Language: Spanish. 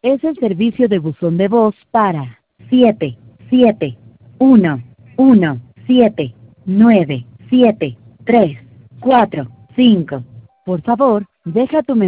es el servicio de buzón de voz para 771179735. Por favor, deja tu mensaje.